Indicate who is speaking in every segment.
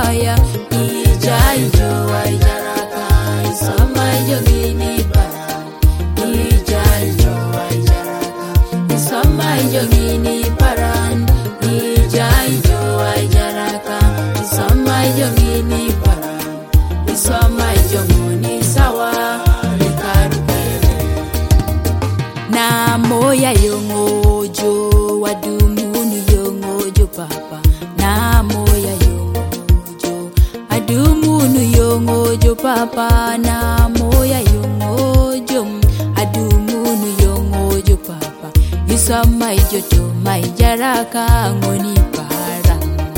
Speaker 1: papaya ijaijo aijaraka isama jogini para ijaijo aijaraka isama jogini paran ijaijo aijaraka isama jogini paran isama jogoni sawa likarubele na moya yongojo wadumunu yongojo papa na moya yongojo adumunu yongojo papa na moya yongojo adumunu yongojo papa isama ijoto maijaraka ngoni para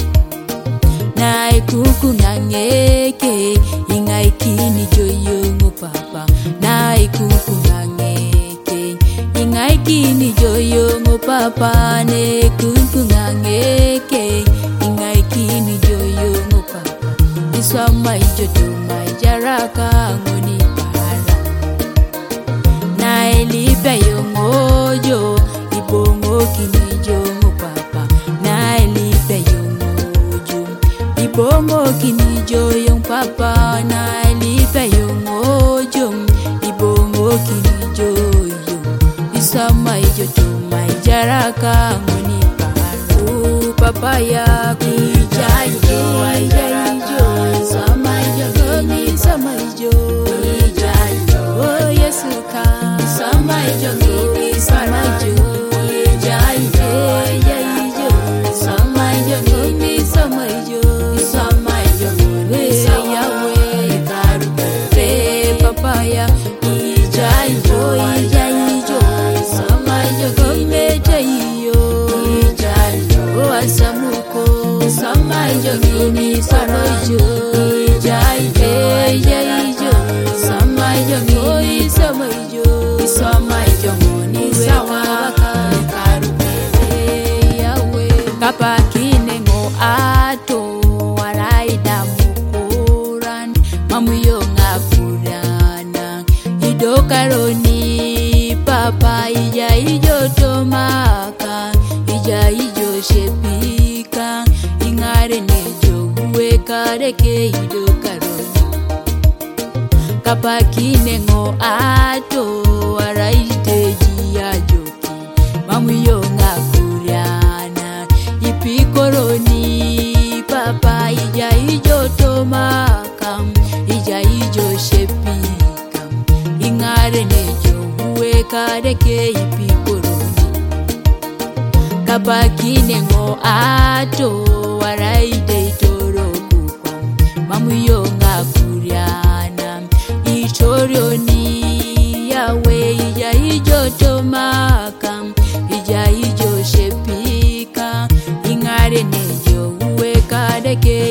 Speaker 1: na ikuku ngangeke ingaikini joyongo papa na ikuku ngangeke ingaikini joyongo papa ne ikuku ngangeke ingaikini joyongo papa isama ijoto maijaraka ngoni para na elipe yongojo ibongo kini jongo papa na elipe yongojo ibongo kini joyong papa na elipe yongojo ibongo kini joyong isama ijoto maijaraka ngoni para papaya kijaijo aijaraijo sama jogoni sama ijo ijaijo oh Yesu ka sama jogoni sama ijo ijaijo ijaijo sama jogoni sama ijo sama jogoni Yahweh karubele papaya ijaijo ijaijo sama jogoni jaiyo ijaijo asamuko sama jogini sama ijo ijaijo ijaijo sama jogini sama ijo sama jogoni sawa karubele Yahweh kapakine ngo ato waraida mukuran mamuyo ngapurana idokaroni papa ijaijo tomaka ijaijo shepika ingare nejo uwekareke idokaroni kapakine ngo ato waraiteji yajoki mamuyo ngapurana ipikoroni papa ijaijo tomaka ijaijo shepika ingare nejo uwekareke ipikoroni kapakine ngo ato waraide itorokukwa mamuyo ngapurana itorioni Yahweh ijaijo tomaka ijaijo shepika ingare nejo uwekareke